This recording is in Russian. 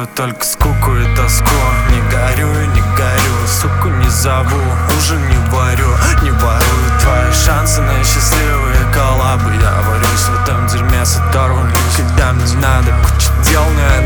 только скуку и тоску. Не горю и не горю, суку не зову, ужин не варю, не ворую твои шансы на счастливые коллабы. Я варюсь в этом дерьме с оторванным, когда мне надо куча дел, но я